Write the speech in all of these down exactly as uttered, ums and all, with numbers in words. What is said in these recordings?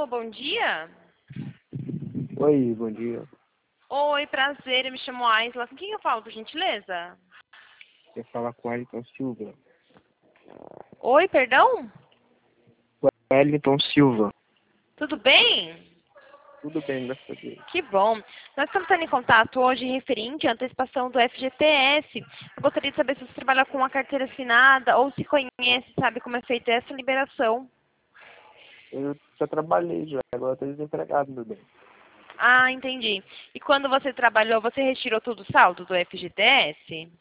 bom dia. Oi, bom dia. Oi, prazer, eu me chamo Aisla. Com quem eu falo, por gentileza? Quer falar com o Wellington Silva? Oi, perdão? Wellington Silva. Tudo bem? Tudo bem, graças a Deus. Que bom. Nós estamos entrando em contato hoje referente à antecipação do F G T S. Eu gostaria de saber se você trabalha com uma carteira assinada ou se conhece, sabe como é feita essa liberação. Eu já trabalhei já, agora estou desempregado, meu bem. Ah, entendi. E quando você trabalhou, você retirou todo o saldo do F G T S?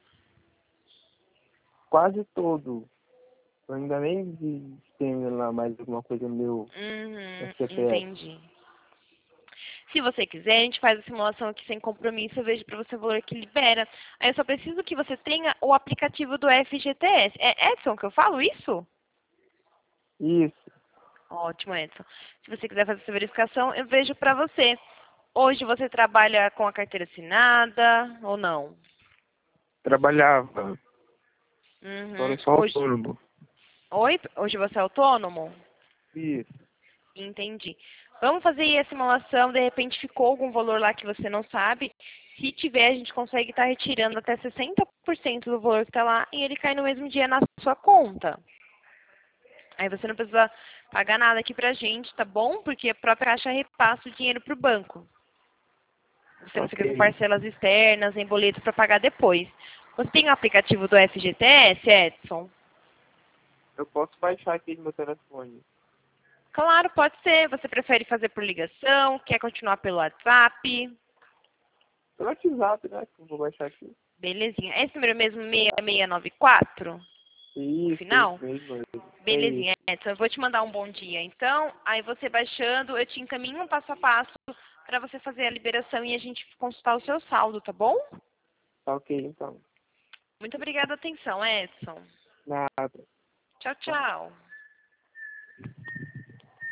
Quase todo. Eu ainda nem vi se tem lá mais alguma coisa no meu Uhum, C P F. entendi. Se você quiser, a gente faz a simulação aqui sem compromisso, eu vejo para você o valor que libera. Aí eu só preciso que você tenha o aplicativo do F G T S. É Edson que eu falo isso? Isso. Ótimo, Edson. Se você quiser fazer essa verificação, eu vejo para você. Hoje você trabalha com a carteira assinada ou não? Trabalhava. Agora Uhum. eu sou Hoje... autônomo. Oi? Hoje você é autônomo? Isso. Entendi. Vamos fazer aí a simulação, de repente ficou algum valor lá que você não sabe. Se tiver, a gente consegue estar retirando até sessenta por cento do valor que está lá e ele cai no mesmo dia na sua conta. Aí você não precisa pagar nada aqui pra gente, tá bom? Porque a própria Caixa repassa o dinheiro pro banco. Você não fica com Ok. parcelas externas, em boletos para pagar depois. Você tem o aplicativo do F G T S, Edson? Eu posso baixar aqui no meu telefone. Claro, pode ser. Você prefere fazer por ligação? Quer continuar pelo WhatsApp? Pelo WhatsApp, né? Que eu vou baixar aqui. Belezinha. Esse número mesmo, seis seis nove quatro? O Isso, é isso final? mesmo. É Belezinha, isso. Edson. Eu vou te mandar um bom dia. Então, aí você baixando, eu te encaminho um passo a passo para você fazer a liberação e a gente consultar o seu saldo, tá bom? Tá ok, então. Muito obrigada pela atenção, Edson. Nada. Tchau, Tchau. tchau.